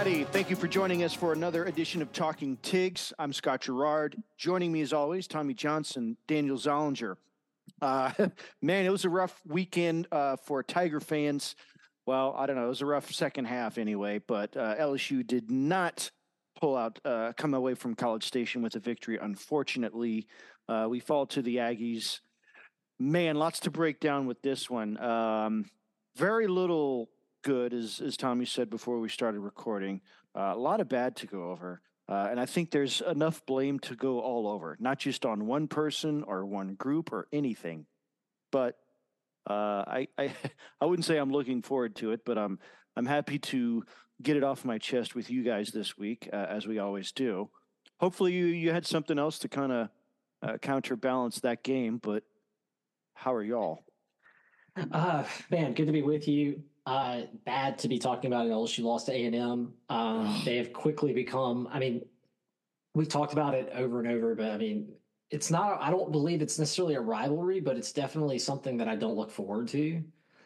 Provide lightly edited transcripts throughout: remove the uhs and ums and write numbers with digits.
everybody. Thank you for joining us for another edition of Talking Tigs. I'm Scott Gerard. Joining me, as always, Tommy Johnson, Daniel Zollinger. Man, it was a rough weekend for Tiger fans. Well, I don't know. It was a rough second half anyway, but LSU did not come away from College Station with a victory. Unfortunately, we fall to the Aggies. Man, lots to break down with this one. Very little good, as Tommy said before we started recording. A lot of bad to go over. And I think there's enough blame to go all over, not just on one person or one group or anything. But I wouldn't say I'm looking forward to it, but I'm happy to get it off my chest with you guys this week, as we always do. Hopefully you had something else to kind of counterbalance that game, but how are y'all? Man, good to be with you. Bad to be talking about an LSU loss to A&M. They have quickly become, we've talked about it over and over, but it's not, I don't believe it's necessarily a rivalry, but it's definitely something that I don't look forward to.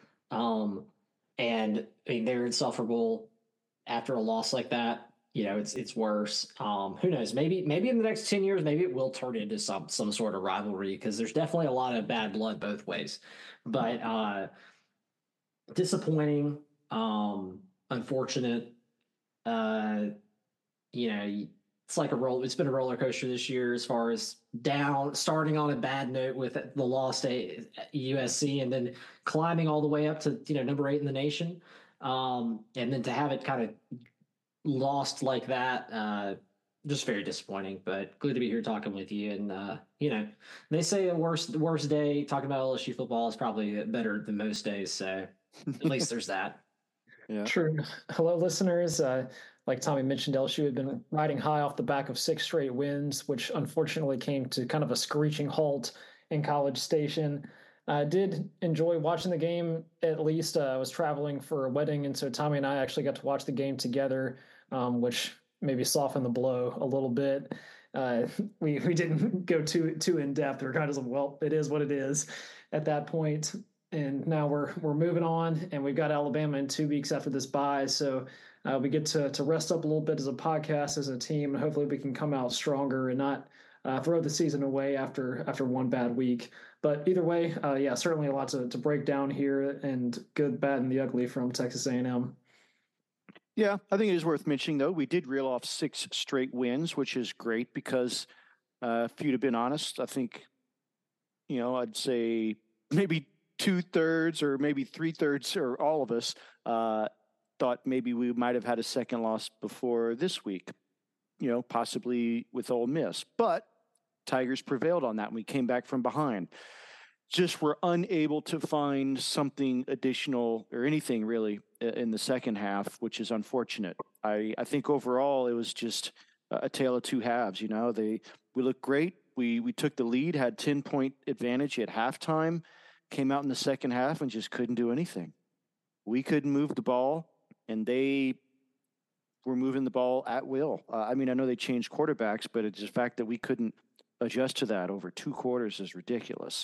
They're insufferable after a loss like that. You know, it's worse. Who knows? Maybe in the next 10 years, maybe it will turn into some sort of rivalry, because there's definitely a lot of bad blood both ways. But disappointing, unfortunate. It's like it's been a roller coaster this year, as far as starting on a bad note with the loss to USC and then climbing all the way up to, number 8 in the nation. And then to have it kind of lost like that, just very disappointing, but good to be here talking with you. And, they say the worst day talking about LSU football is probably better than most days. So at least there's that. Yeah. True. Hello, listeners. Like Tommy mentioned, LSU had been riding high off the back of 6 straight wins, which unfortunately came to kind of a screeching halt in College Station. I did enjoy watching the game. At least I was traveling for a wedding, and so Tommy and I actually got to watch the game together, which maybe softened the blow a little bit. We didn't go too in depth. We're kind of like, well, it is what it is at that point. And now we're moving on, and we've got Alabama in 2 weeks after this bye. So we get to rest up a little bit as a podcast, as a team, and hopefully we can come out stronger and not throw the season away after one bad week. But either way, certainly a lot to break down here, and good, bad, and the ugly from Texas A&M. Yeah, I think it is worth mentioning, though. We did reel off 6 straight wins, which is great because, if you'd have been honest, I think, I'd say maybe 2/3 or maybe 3/3 or all of us thought maybe we might have had a second loss before this week, possibly with Ole Miss. But Tigers prevailed on that, and we came back from behind. Just were unable to find something additional or anything really in the second half, which is unfortunate. I think overall it was just a tale of two halves. We looked great. We took the lead, had 10-point advantage at halftime, came out in the second half and just couldn't do anything. We couldn't move the ball, and they were moving the ball at will. I know they changed quarterbacks, but it's the fact that we couldn't adjust to that over 2 quarters is ridiculous.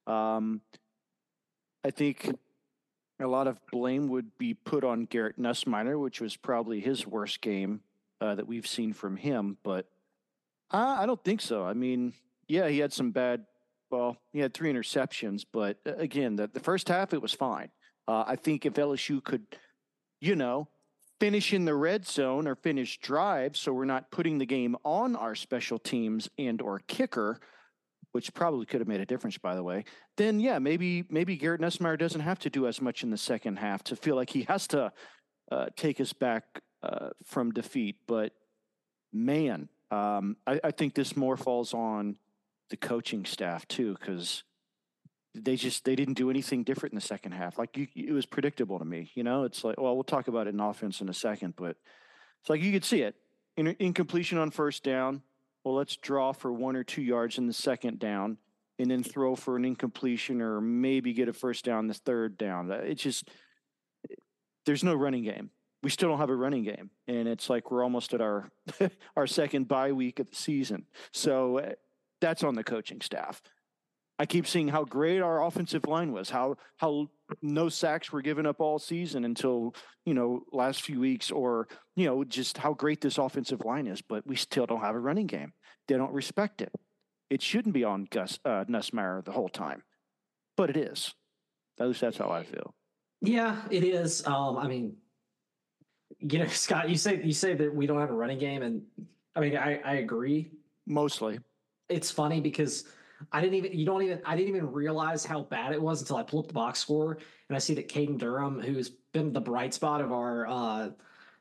I think a lot of blame would be put on Garrett Nussmeier, which was probably his worst game that we've seen from him. But I don't think so. He had some bad. Well, he had 3 interceptions, but again, the first half it was fine. I think if LSU could, finish in the red zone or finish drives, so we're not putting the game on our special teams and or kicker, which probably could have made a difference, by the way, then maybe Garrett Nussmeier doesn't have to do as much in the second half to feel like he has to take us back from defeat. But man, I think this more falls on the coaching staff too, because they didn't do anything different in the second half. Like it was predictable to me. It's like, well, we'll talk about it in offense in a second, but it's like you could see it. Incompletion on first down. Well, let's draw for 1 or 2 yards in the second down, and then throw for an incompletion or maybe get a first down the third down. It's just, there's no running game. We still don't have a running game, and it's like we're almost at our our second bye week of the season. So that's on the coaching staff. I keep seeing how great our offensive line was, how no sacks were given up all season until, last few weeks, or, just how great this offensive line is, but we still don't have a running game. They don't respect it. It shouldn't be on Nussmeier the whole time, but it is. At least that's how I feel. Yeah, it is. I mean, Scott, you say that we don't have a running game, and I mean, I agree. Mostly. It's funny because I didn't even realize how bad it was until I pulled up the box score and I see that Caden Durham, who's been the bright spot of our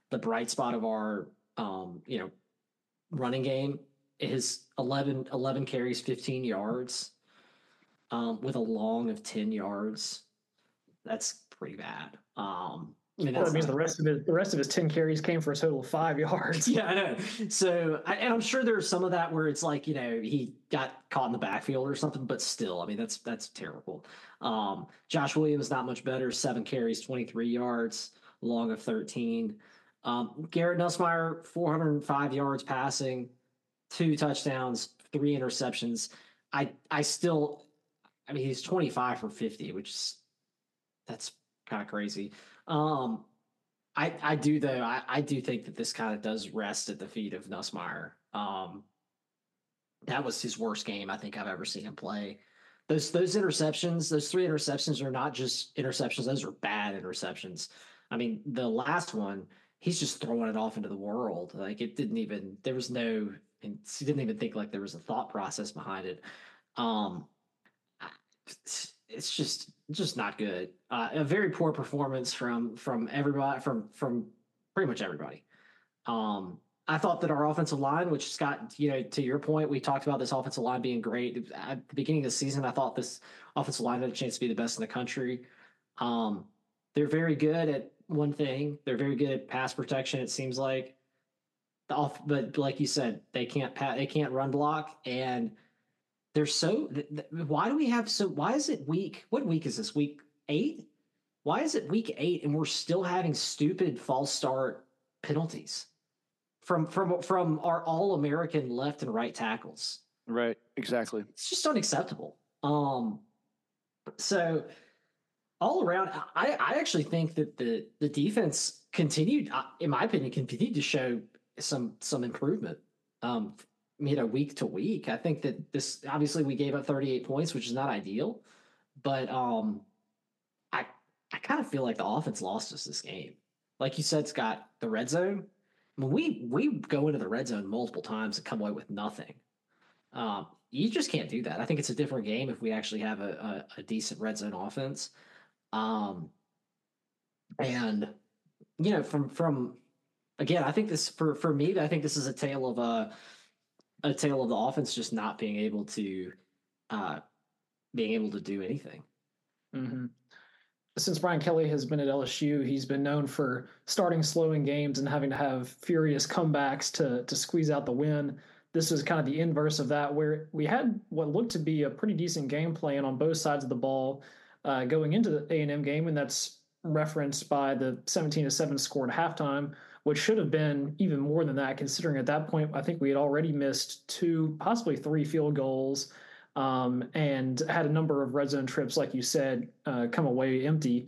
running game, is 11 carries, 15 yards, with a long of 10 yards. That's pretty bad. That means the rest of his 10 carries came for a total of 5 yards. Yeah, I know. So, and I'm sure there's some of that where it's like, he got caught in the backfield or something, but still, I mean, that's terrible. Josh Williams, not much better, 7 carries, 23 yards, long of 13. Garrett Nussmeier, 405 yards passing, 2 touchdowns, 3 interceptions. I mean, he's 25 for 50, that's kind of crazy. I do though. I do think that this kind of does rest at the feet of Nussmeier. That was his worst game I think I've ever seen him play. Those interceptions, those 3 interceptions are not just interceptions; those are bad interceptions. I mean, the last one, he's just throwing it off into the world. Like he didn't even think like there was a thought process behind it. It's just not good. A very poor performance from everybody, from pretty much everybody. I thought that our offensive line, which Scott, to your point, we talked about this offensive line being great at the beginning of the season. I thought this offensive line had a chance to be the best in the country. They're very good at one thing. They're very good at pass protection. It seems like, but like you said, they can't run block, and they're so. Why is it week? What week is this? Week 8? Why is it week 8 and we're still having stupid false start penalties from our All-American left and right tackles? Right, exactly. It's just unacceptable. So all around, I actually think that the defense continued, in my opinion, continued to show some improvement. Week to week. I think that this, obviously we gave up 38 points, which is not ideal, but I kind of feel like the offense lost us this game. Like you said, Scott, the red zone. I mean, we go into the red zone multiple times and come away with nothing. You just can't do that. I think it's a different game if we actually have a decent red zone offense. And from again, I think this for me, I think this is a tale of the offense just not being able to do anything. Mm-hmm. Since Brian Kelly has been at LSU, he's been known for starting slow in games and having to have furious comebacks to squeeze out the win. This was kind of the inverse of that, where we had what looked to be a pretty decent game plan on both sides of the ball going into the A&M game, and that's referenced by the 17-7 score at halftime, which should have been even more than that, considering at that point I think we had already missed 2, possibly 3 field goals, and had a number of red zone trips, like you said, come away empty.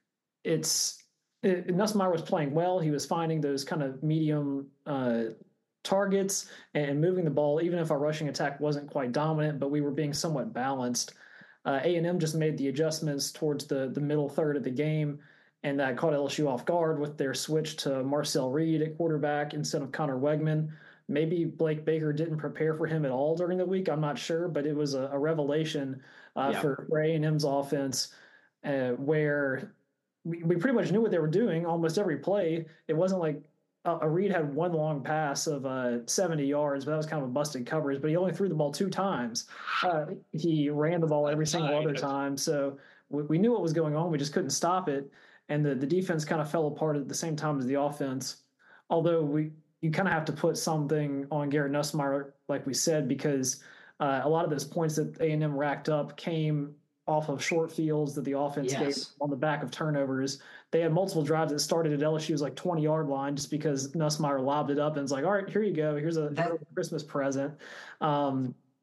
Nussmeier was playing well. He was finding those kind of medium targets and moving the ball, even if our rushing attack wasn't quite dominant, but we were being somewhat balanced. A&M just made the adjustments towards the middle third of the game, and that caught LSU off guard with their switch to Marcel Reed at quarterback instead of Connor Wegman. Maybe Blake Baker didn't prepare for him at all during the week. I'm not sure, but it was a revelation for A&M's offense where we pretty much knew what they were doing almost every play. It wasn't like Reed had one long pass of 70 yards, but that was kind of a busted coverage. But he only threw the ball 2 times. He ran the ball every single other time. So we knew what was going on. We just couldn't stop it. And the defense kind of fell apart at the same time as the offense. Although you kind of have to put something on Garrett Nussmeier, like we said, because a lot of those points that A&M racked up came off of short fields that the offense gave on the back of turnovers. They had multiple drives that started at LSU's 20-yard line just because Nussmeier lobbed it up and was like, all right, here you go. Here's a Christmas present.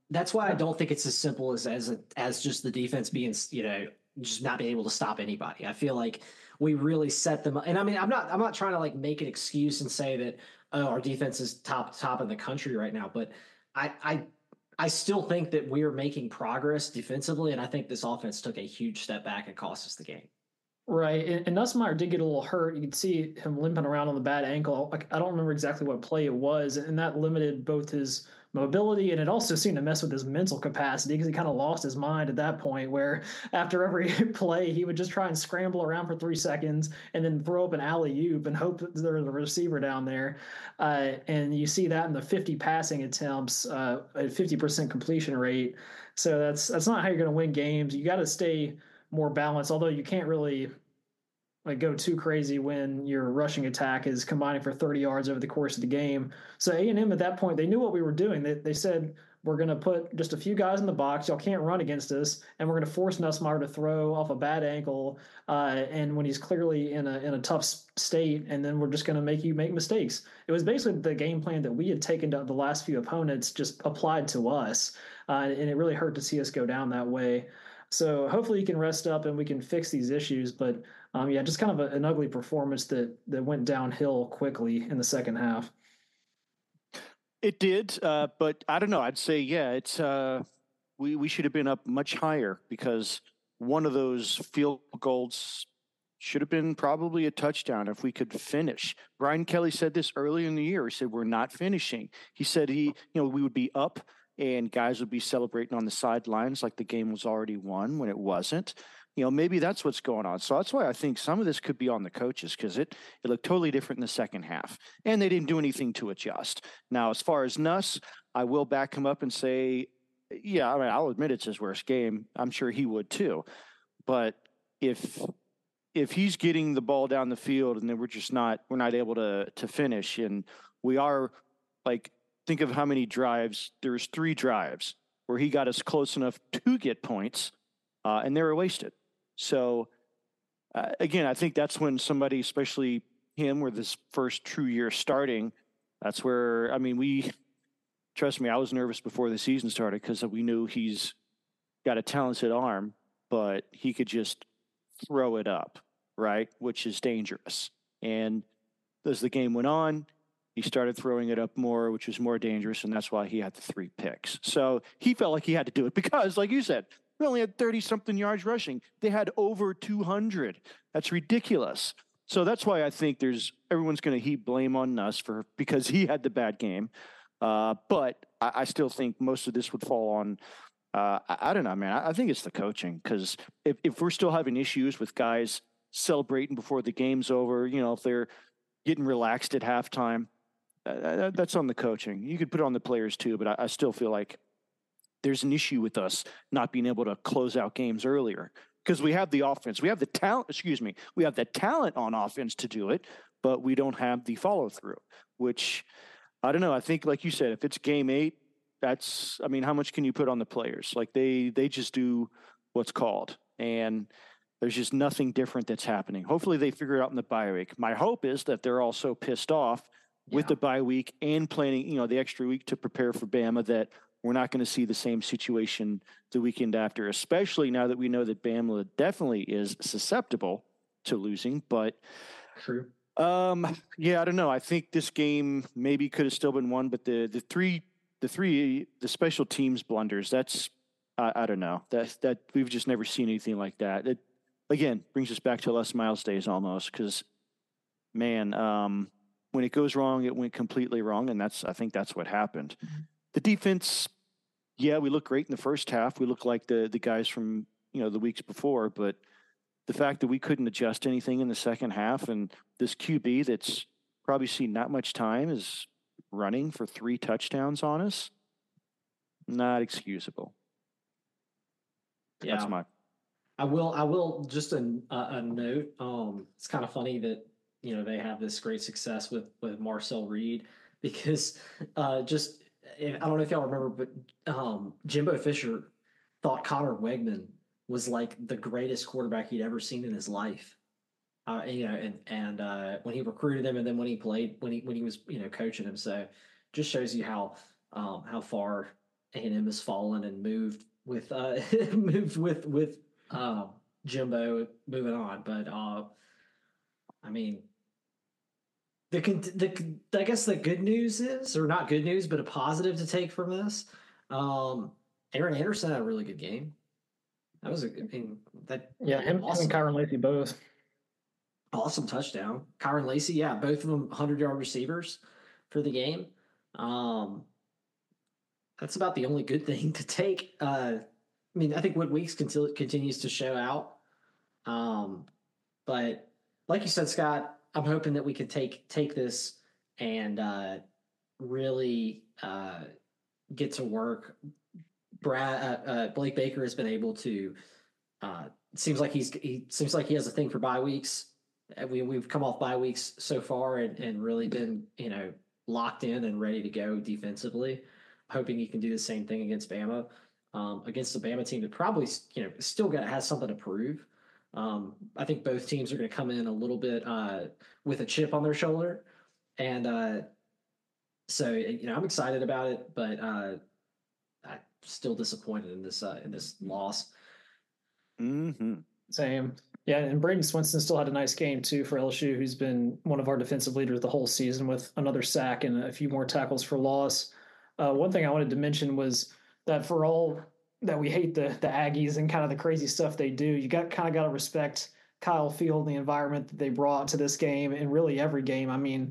That's why I don't think it's as simple as just the defense being, just not being able to stop anybody. I feel like we really set them up. And I mean, I'm not trying to like make an excuse and say that, oh, our defense is top in the country right now, but I I I still think that we are making progress defensively, and I think this offense took a huge step back and cost us the game. Right, and Nussmeier did get a little hurt. You could see him limping around on the bad ankle. I don't remember exactly what play it was, and that limited both his mobility and it also seemed to mess with his mental capacity because he kind of lost his mind at that point. Where after every play, he would just try and scramble around for 3 seconds and then throw up an alley oop and hope that there was a receiver down there. And you see that in the 50 passing attempts, at 50% completion rate. So that's not how you're going to win games. You got to stay more balanced. Although you can't really like go too crazy when your rushing attack is combining for 30 yards over the course of the game. So A&M at that point, they knew what we were doing. They said, we're going to put just a few guys in the box. Y'all can't run against us, and we're going to force Nussmeier to throw off a bad ankle, and when he's clearly in a tough state, and then we're just going to make you make mistakes. It was basically the game plan that we had taken to the last few opponents just applied to us, and it really hurt to see us go down that way. So hopefully he can rest up and we can fix these issues. But yeah, just kind of an ugly performance that went downhill quickly in the second half. It did, but I don't know. I'd say, yeah, it's we should have been up much higher because one of those field goals should have been probably a touchdown if we could finish. Brian Kelly said this earlier in the year. He said, we're not finishing. He said we would be up and guys would be celebrating on the sidelines like the game was already won when it wasn't. Maybe that's what's going on. So that's why I think some of this could be on the coaches because it looked totally different in the second half. And they didn't do anything to adjust. Now, as far as Nuss, I will back him up and say, yeah, I mean, I'll admit it's his worst game. I'm sure he would too. But if he's getting the ball down the field and then we're not able to finish, and we are like, think of how many drives. There's 3 drives where he got us close enough to get points, and they were wasted. So, again, I think that's when somebody, especially him, where this first true year starting, that's where, I mean, trust me, I was nervous before the season started because we knew he's got a talented arm, but he could just throw it up, right? Which is dangerous. And as the game went on, he started throwing it up more, which was more dangerous, and that's why he had the 3 picks. So he felt like he had to do it because, like you said, we only had 30-something yards rushing. They had over 200. That's ridiculous. So that's why I think everyone's going to heap blame on Nuss because he had the bad game. But I still think most of this would fall on, I don't know, man. I think it's the coaching because if we're still having issues with guys celebrating before the game's over, if they're getting relaxed at halftime, that's on the coaching. You could put it on the players too, but I still feel like there's an issue with us not being able to close out games earlier because we have the offense. We have the talent, we have the talent on offense to do it, but we don't have the follow through, which I don't know. I think, like you said, if it's game 8, how much can you put on the players? Like they just do what's called, and there's just nothing different that's happening. Hopefully they figure it out in the bye week. My hope is that they're all so pissed off with the bye week and planning, the extra week to prepare for Bama that we're not going to see the same situation the weekend after, especially now that we know that Bama definitely is susceptible to losing. But true. Yeah, I don't know. I think this game maybe could have still been won, but the special teams blunders, that's I don't know. That we've just never seen anything like that. It again brings us back to Les Miles days almost, because man, when it goes wrong, it went completely wrong, and I think that's what happened. Mm-hmm. The defense, yeah, we look great in the first half. We look like the guys from the weeks before, but the fact that we couldn't adjust anything in the second half, and this QB that's probably seen not much time is running for 3 touchdowns on us, not excusable. Yeah. That's my. I will just a note. It's kind of funny that they have this great success with Marcel Reed because I don't know if y'all remember, but Jimbo Fisher thought Connor Wegman was like the greatest quarterback he'd ever seen in his life. And when he recruited him, and then when he played, when he was coaching him, so just shows you how far A&M has fallen and moved with moved with Jimbo moving on. But I mean, I guess the good news is, or not good news, but a positive to take from this. Aaron Anderson had a really good game. That was him and Kyron Lacy both. Awesome touchdown. Kyron Lacy, yeah, both of them 100-yard receivers for the game. That's about the only good thing to take. I think Wood Weeks continues to show out. But like you said, Scott, I'm hoping that we can take this and really get to work. Blake Baker has been able to. Seems like he has a thing for bye weeks. We've come off bye weeks so far and really been locked in and ready to go defensively. Hoping he can do the same thing against Bama. Against the Bama team that probably still has something to prove. I think both teams are going to come in a little bit with a chip on their shoulder, and so I'm excited about it, but I'm still disappointed in this loss. Mm-hmm. Same. Yeah, and Braden Swinson still had a nice game too for LSU, who's been one of our defensive leaders the whole season with another sack and a few more tackles for loss. One thing I wanted to mention was that for all that we hate the Aggies and kind of the crazy stuff they do, you got to respect Kyle Field and the environment that they brought to this game and really every game.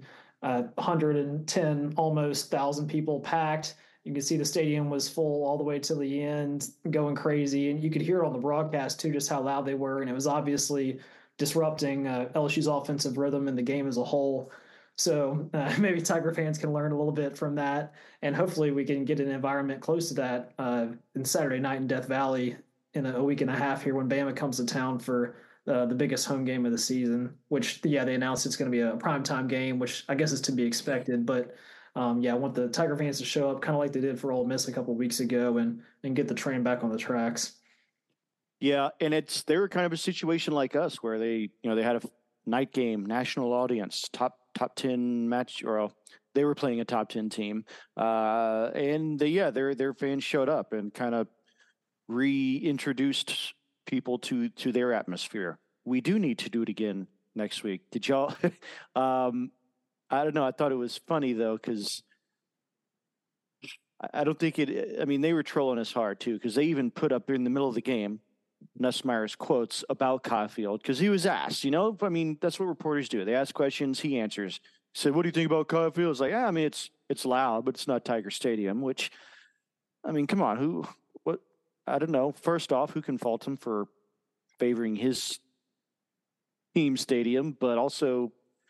110 almost 1,000 people packed. You can see the stadium was full all the way to the end, going crazy. And you could hear it on the broadcast, too, just how loud they were. And it was obviously disrupting LSU's offensive rhythm and the game as a whole. So maybe Tiger fans can learn a little bit from that. And hopefully we can get an environment close to that in Saturday night in Death Valley in a week and a half here when Bama comes to town for the biggest home game of the season, which, they announced it's going to be a primetime game, which I guess is to be expected. But I want the Tiger fans to show up kind of like they did for Ole Miss a couple of weeks ago and get the train back on the tracks. Yeah, and they were kind of a situation like us where they had a night game, national audience, top 10 match, or they were playing a top 10 team, and their fans showed up and kind of reintroduced people to their atmosphere. We do need to do it again next week. Did y'all? I don't know. I thought it was funny, though, because I don't think they were trolling us hard, too, because they even put up in the middle of the game Nussmeier's quotes about Kyle Field because he was asked, that's what reporters do. They ask questions, he answers. He said, "What do you think about Kyle Field?" It's like, it's loud, but it's not Tiger Stadium, which, come on, what? I don't know. First off, who can fault him for favoring his team stadium, but also,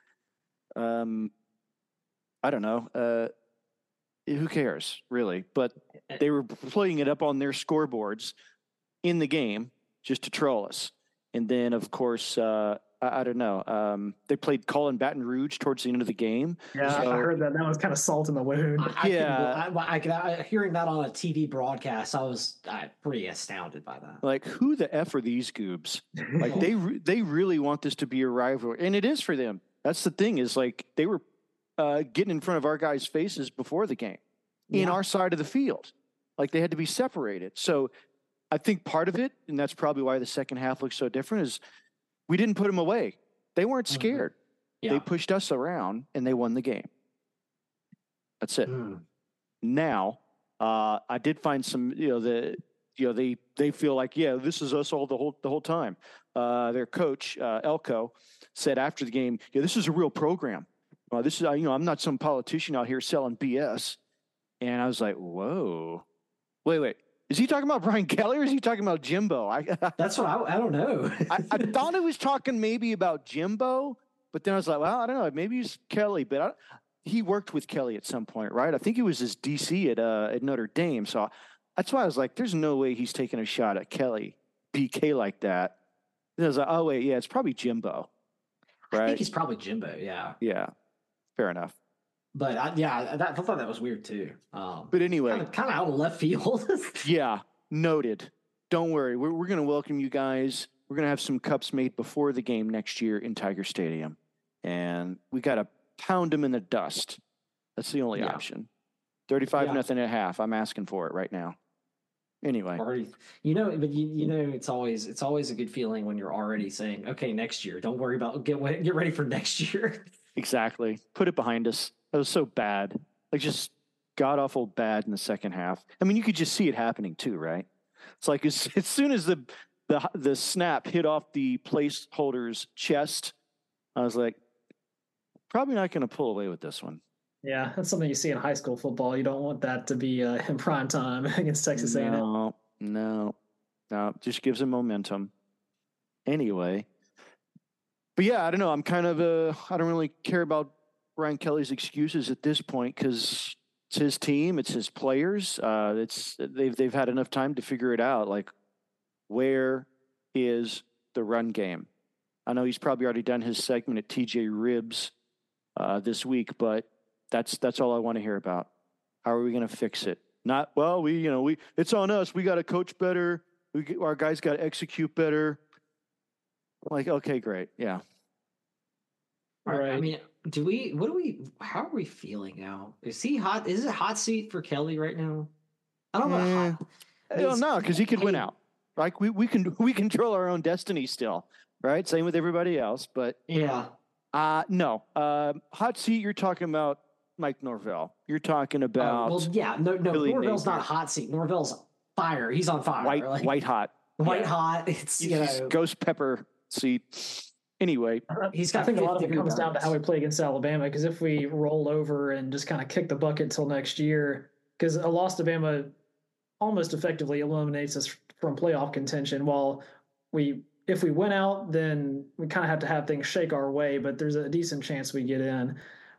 I don't know. Who cares, really? But they were playing it up on their scoreboards in the game just to troll us. And then, of course, I don't know. They played Colin Baton Rouge towards the end of the game. Yeah, I heard that. That was kind of salt in the wound. Hearing that on a TV broadcast, I was pretty astounded by that. Like, who the F are these goobs? Like, they really want this to be a rivalry. And it is for them. That's the thing is, like, they were getting in front of our guys' faces before the game in our side of the field. Like, they had to be separated. So I think part of it, and that's probably why the second half looks so different, is we didn't put them away. They weren't scared. Mm-hmm. Yeah. They pushed us around, and they won the game. That's it. Now, I did find some, they feel like, this is us all the whole time. Their coach, Elko, said after the game, this is a real program. This is, I'm not some politician out here selling BS. And I was like, whoa, wait. Is he talking about Brian Kelly or is he talking about Jimbo? That's what I don't know. I thought it was talking maybe about Jimbo, but then I was like, well, I don't know. Maybe it's Kelly, but he worked with Kelly at some point, right? I think he was his DC at Notre Dame. So that's why I was like, there's no way he's taking a shot at Kelly, BK like that. And I was like, oh, wait, yeah, it's probably Jimbo. Right? I think he's probably Jimbo, yeah. Yeah, fair enough. But I thought that was weird too. But anyway, kind of out of left field. Yeah, noted. Don't worry, we're going to welcome you guys. We're going to have some cups made before the game next year in Tiger Stadium, and we got to pound them in the dust. That's the only option. 35-0 at half. I'm asking for it right now. Anyway, already, but it's always a good feeling when you're already saying, okay, next year, don't worry about get ready for next year. Exactly. Put it behind us. That was so bad. Like just god awful bad in the second half. I mean, you could just see it happening too, right? It's like as soon as the snap hit off the placeholder's chest, I was like, probably not going to pull away with this one. Yeah, that's something you see in high school football. You don't want that to be in prime time against Texas A&M. No. Just gives him momentum. Anyway, but yeah, I don't know. I'm kind of I don't really care about Brian Kelly's excuses at this point because it's his team, it's his players. They've had enough time to figure it out. Like, where is the run game? I know he's probably already done his segment at TJ Ribs this week, but that's all I want to hear about. How are we going to fix it? Not, well, it's on us. We got to coach better. Our guys got to execute better. Like, okay, great. Yeah. Right. I mean, how are we feeling now? Is it hot seat for Kelly right now? I don't know. I don't know, because he could win out. Like we control our own destiny still, right? Same with everybody else, but yeah. No. Hot seat, you're talking about Mike Norvell. You're talking about Norvell's not hot seat. Norvell's fire. He's on fire. White hot. White hot. It's ghost pepper seat. Anyway, I think a lot of it comes down to how we play against Alabama, because if we roll over and just kind of kick the bucket till next year, because a loss to Bama almost effectively eliminates us from playoff contention. While if we win out, then we kind of have to have things shake our way, but there's a decent chance we get in.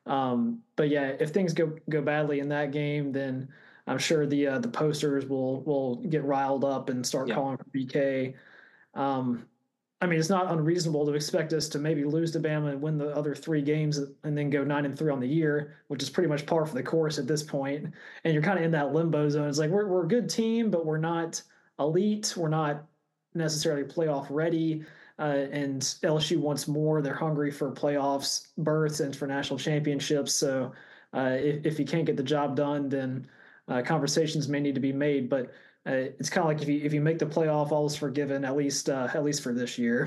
But yeah, if things go badly in that game, then I'm sure the posters will get riled up and start calling for BK. I mean, it's not unreasonable to expect us to maybe lose to Bama and win the other 3 games and then go 9-3 on the year, which is pretty much par for the course at this point. And you're kind of in that limbo zone. It's like we're a good team, but we're not elite. We're not necessarily playoff ready. And LSU wants more. They're hungry for playoffs, berths, and for national championships. So if you can't get the job done, then conversations may need to be made. But it's kind of like if you make the playoff, all is forgiven, at least for this year.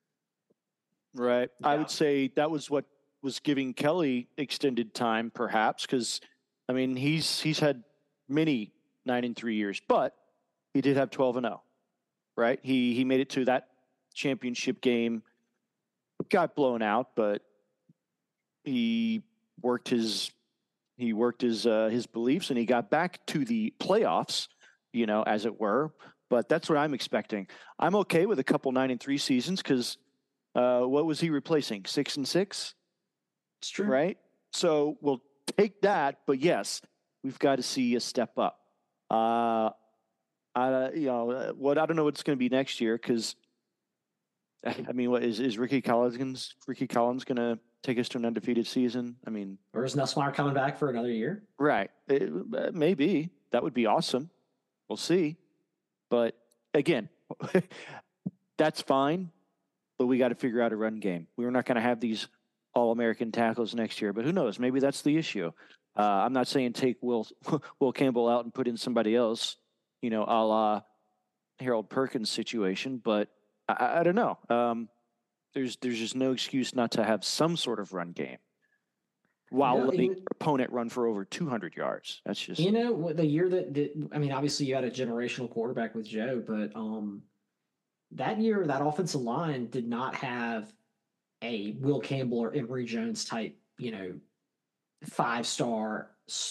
Right. Yeah. I would say that was what was giving Kelly extended time, perhaps, because I mean he's had many 9-3 years, but he did have 12-0. Right. He made it to that championship game, got blown out, but he worked his beliefs and he got back to the playoffs, as it were. But that's what I'm expecting. I'm okay with a couple 9-3 seasons because what was he replacing? 6-6? It's true, right? So we'll take that. But yes, we've got to see a step up. I don't know what's going to be next year because I mean, what is Ricky Collins going to take us to an undefeated season? I mean, or is Nussmeier coming back for another year? Right. Maybe that would be awesome. We'll see. But again, that's fine. But we got to figure out a run game. We're not going to have these All-American tackles next year. But who knows? Maybe that's the issue. I'm not saying take Will Campbell out and put in somebody else, a la Harold Perkins situation. But I don't know. There's just no excuse not to have some sort of run game while letting your opponent run for over 200 yards. That's just the year I mean, obviously you had a generational quarterback with Joe, but that year that offensive line did not have a Will Campbell or Emory Jones type, five-star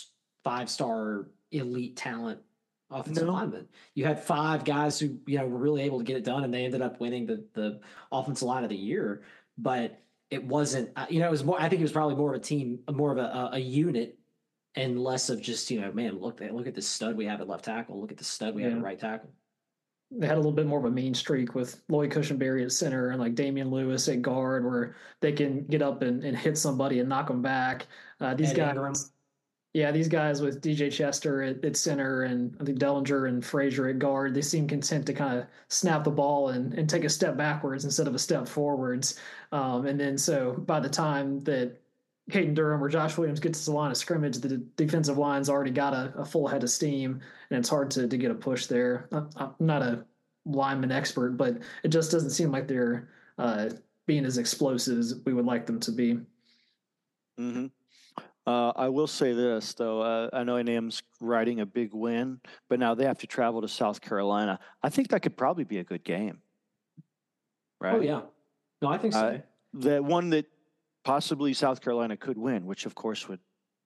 elite talent offensive lineman. You had 5 guys who were really able to get it done, and they ended up winning the offensive line of the year. But it wasn't, it was more. I think it was probably more of a team, more of a unit, and less of just man, look at this stud we have at left tackle. Look at the stud we have at right tackle. They had a little bit more of a mean streak with Lloyd Cushenberry at center and like Damian Lewis at guard, where they can get up and hit somebody and knock them back. These guys. Yeah, these guys with DJ Chester at center and I think Dellinger and Frazier at guard, they seem content to kind of snap the ball and take a step backwards instead of a step forwards. And then so by the time that Caden Durham or Josh Williams gets to the line of scrimmage, the defensive line's already got a full head of steam, and it's hard to get a push there. I'm not a lineman expert, but it just doesn't seem like they're being as explosive as we would like them to be. Mm-hmm. I will say this, though. I know A&M's riding a big win, but now they have to travel to South Carolina. I think that could probably be a good game. Right? Oh, yeah. No, I think so. The one that possibly South Carolina could win, which, of course, would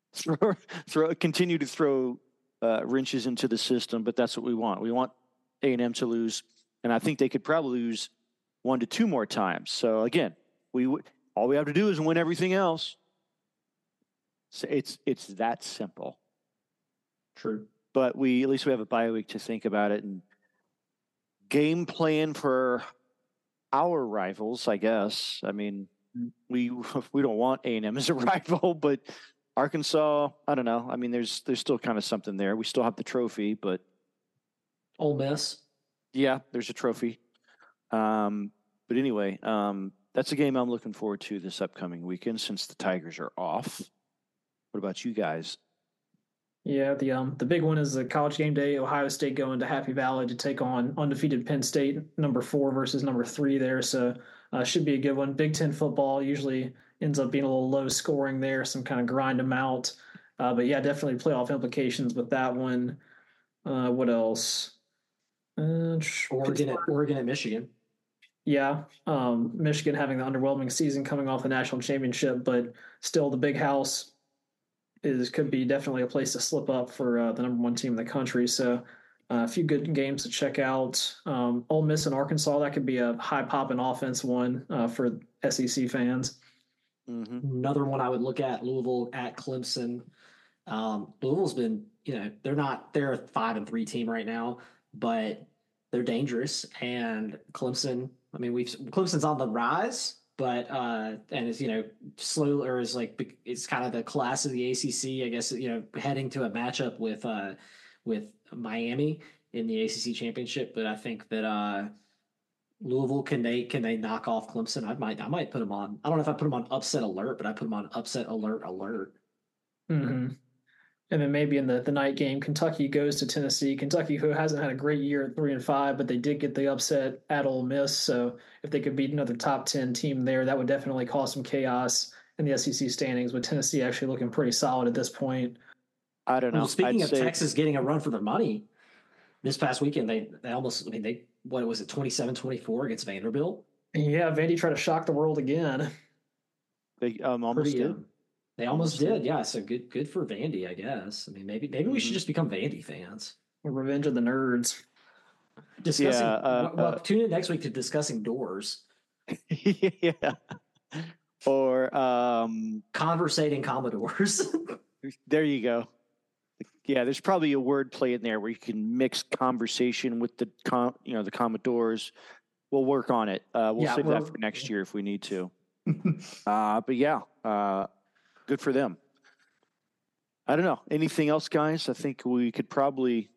continue to throw wrenches into the system, but that's what we want. We want A&M to lose, and I think they could probably lose 1 to 2 more times. So, again, all we have to do is win everything else. So it's that simple. True. But at least we have a bye week to think about it and game plan for our rivals, I guess. I mean, we don't want A&M as a rival, but Arkansas, I don't know. I mean, there's still kind of something there. We still have the trophy, but Ole Miss. Yeah, there's a trophy. But anyway, that's a game I'm looking forward to this upcoming weekend since the Tigers are off. What about you guys? Yeah, the big one is the College game day. Ohio State going to Happy Valley to take on undefeated Penn State, number 4 versus number 3 there. So should be a good one. Big Ten football usually ends up being a little low scoring there, some kind of grind them out. But yeah, definitely playoff implications with that one. What else? Oregon at Michigan. Yeah, Michigan having the underwhelming season coming off the national championship, but still the big house could be definitely a place to slip up for the number 1 team in the country. So a few good games to check out. Ole Miss and Arkansas, that could be a high popping offense one for SEC fans. Mm-hmm. Another one I would look at, Louisville at Clemson. Louisville's been, they're a 5-3 team right now, but they're dangerous. And Clemson, I mean, Clemson's on the rise, but and it's slow, or is like it's kind of the class of the ACC, I guess. Heading to a matchup with Miami in the ACC championship. But I think that Louisville, can they knock off Clemson? I might put them on. I don't know if I put them on upset alert, but I put them on upset alert. Mm-hmm. And then maybe in the night game, Kentucky goes to Tennessee. Kentucky, who hasn't had a great year at 3-5, but they did get the upset at Ole Miss. So if they could beat another top 10 team there, that would definitely cause some chaos in the SEC standings, with Tennessee actually looking pretty solid at this point. I don't know. Well, speaking of Texas getting a run for their money, this past weekend, they almost, what was it, 27-24 against Vanderbilt? Yeah, Vandy tried to shock the world again. They almost did. They almost did, yeah. So good for Vandy, I guess. I mean, maybe we should just become Vandy fans. Revenge of the nerds. Discussing. Tune in next week to discussing doors. Yeah. Or conversating Commodores. There you go. Yeah, there's probably a word play in there where you can mix conversation with the Commodores. We'll work on it. We'll save that for next year if we need to. But yeah. Good for them. I don't know. Anything else, guys? I think we could probably.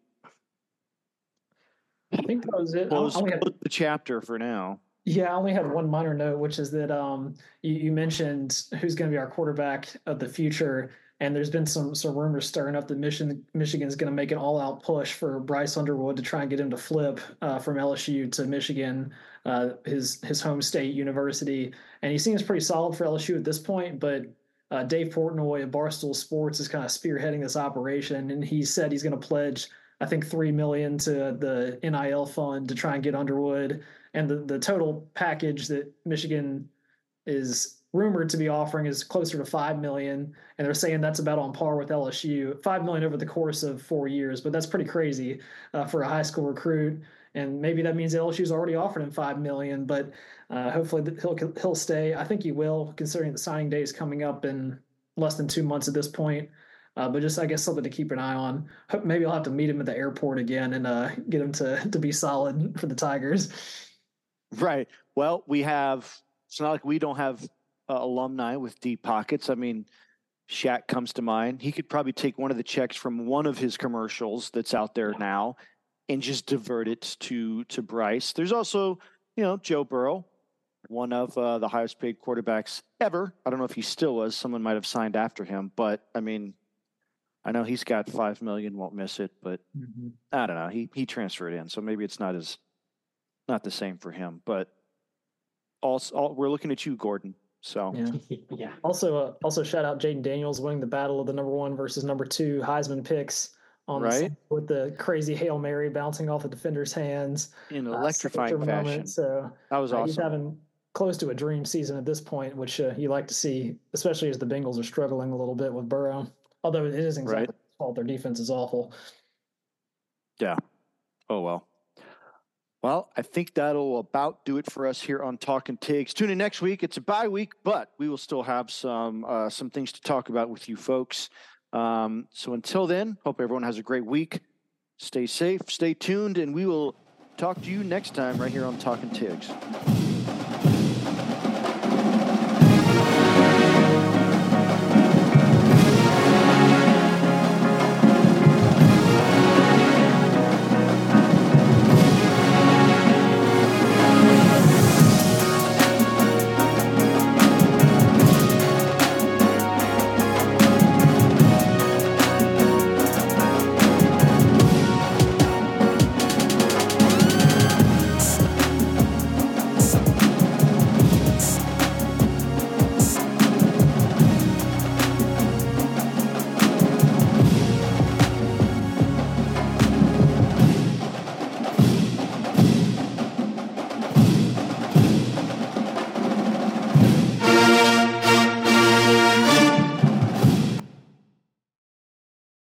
I think that was it. Close the chapter for now. Yeah, I only had one minor note, which is that you mentioned who's going to be our quarterback of the future, and there's been some rumors stirring up that Michigan's going to make an all-out push for Bryce Underwood to try and get him to flip from LSU to Michigan, his home state university, and he seems pretty solid for LSU at this point, but. Dave Portnoy of Barstool Sports is kind of spearheading this operation, and he said he's going to pledge, I think, $3 million to the NIL fund to try and get Underwood. And the total package that Michigan is rumored to be offering is closer to $5 million, and they're saying that's about on par with LSU. $5 million over the course of 4 years, but that's pretty crazy for a high school recruit. And maybe that means LSU's already offered him $5 million, but hopefully he'll stay. I think he will, considering the signing day is coming up in less than 2 months at this point. But just, I guess, something to keep an eye on. Maybe I'll have to meet him at the airport again and get him to be solid for the Tigers. Right. Well, it's not like we don't have alumni with deep pockets. I mean, Shaq comes to mind. He could probably take one of the checks from one of his commercials that's out there now and just divert it to Bryce. There's also, Joe Burrow. one of the highest paid quarterbacks ever. I don't know if he still was. Someone might have signed after him, but I mean, I know he's got $5 million, won't miss it, but I don't know. He transferred in, so maybe it's not the same for him. But also, we're looking at you, Gordon. So yeah. Also shout out Jaden Daniels winning the battle of the number 1 versus number 2 Heisman picks on right with the crazy Hail Mary bouncing off the defender's hands in electrifying fashion. Moment. So that was awesome. He's having close to a dream season at this point, which you like to see, especially as the Bengals are struggling a little bit with Burrow. Although it isn't exactly his fault. Their defense is awful. Yeah. Oh, well. Well, I think that'll about do it for us here on Talking Tigs. Tune in next week. It's a bye week, but we will still have some things to talk about with you folks. So until then, hope everyone has a great week. Stay safe, stay tuned, and we will talk to you next time right here on Talking Tigs.